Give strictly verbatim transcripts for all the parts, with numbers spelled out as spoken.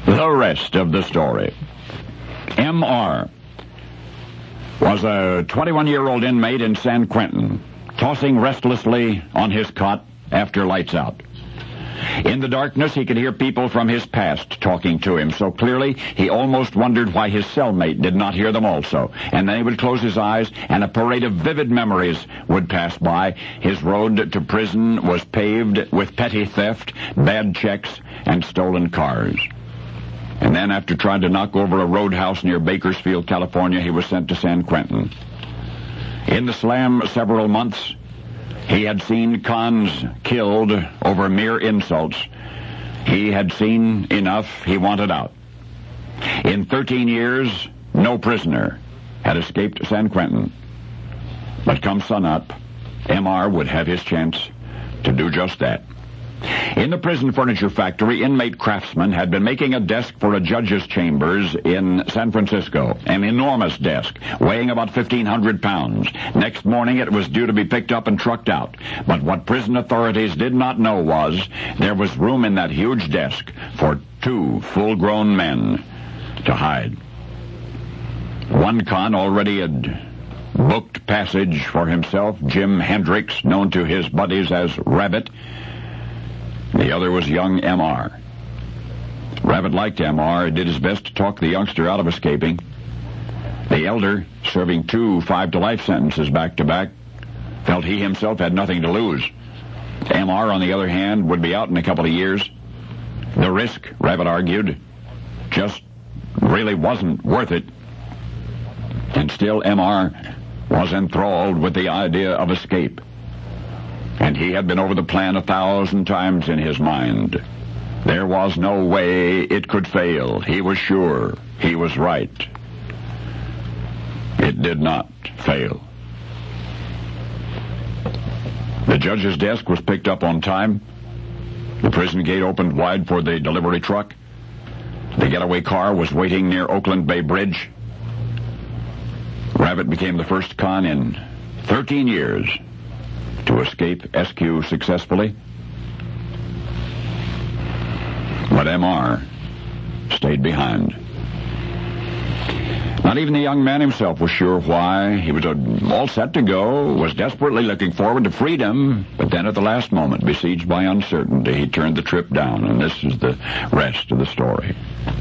The rest of the story. M R was a twenty-one-year-old inmate in San Quentin, tossing restlessly on his cot after lights out. In the darkness, he could hear people from his past talking to him so clearly he almost wondered why his cellmate did not hear them also. And then he would close his eyes, and a parade of vivid memories would pass by. His road to prison was paved with petty theft, bad checks, and stolen cars. And then, after trying to knock over a roadhouse near Bakersfield, California, he was sent to San Quentin. In the slam several months, he had seen cons killed over mere insults. He had seen enough. He wanted out. In thirteen years, no prisoner had escaped San Quentin. But come sunup, M R would have his chance to do just that. In the prison furniture factory, inmate craftsmen had been making a desk for a judge's chambers in San Francisco, an enormous desk, weighing about fifteen hundred pounds. Next morning, it was due to be picked up and trucked out. But what prison authorities did not know was there was room in that huge desk for two full-grown men to hide. One con already had booked passage for himself, Jim Hendricks, known to his buddies as Rabbit. The other was young M R Rabbit liked M R and did his best to talk the youngster out of escaping. The elder, serving two five-to-life sentences back-to-back, felt he himself had nothing to lose. M R, on the other hand, would be out in a couple of years. The risk, Rabbit argued, just really wasn't worth it. And still M R was enthralled with the idea of escape. And he had been over the plan a thousand times in his mind. There was no way it could fail. He was sure. He was right. It did not fail. The judge's desk was picked up on time. The prison gate opened wide for the delivery truck. The getaway car was waiting near Oakland Bay Bridge. Rabbit became the first con in thirteen years to escape S Q successfully. But M R stayed behind. Not even the young man himself was sure why. He was all set to go, was desperately looking forward to freedom, but then at the last moment, besieged by uncertainty, he turned the trip down, and this is the rest of the story.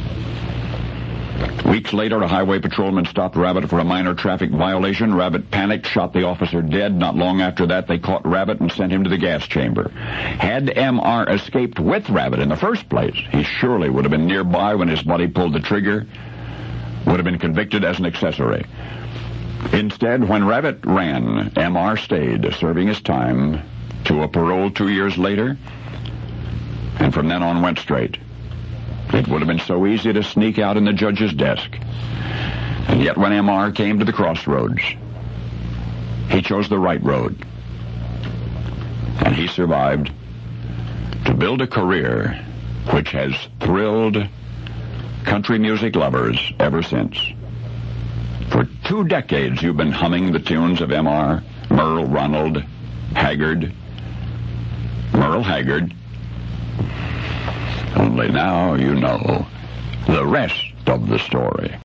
Weeks later, a highway patrolman stopped Rabbit for a minor traffic violation. Rabbit panicked, shot the officer dead. Not long after that, they caught Rabbit and sent him to the gas chamber. Had M R escaped with Rabbit in the first place, he surely would have been nearby when his buddy pulled the trigger, would have been convicted as an accessory. Instead, when Rabbit ran, M R stayed, serving his time to a parole two years later, and from then on went straight. It would have been so easy to sneak out in the judge's desk. And yet when M R came to the crossroads, he chose the right road. And he survived to build a career which has thrilled country music lovers ever since. For two decades you've been humming the tunes of M R, Merle, Ronald, Haggard, Merle Haggard. Only now you know the rest of the story.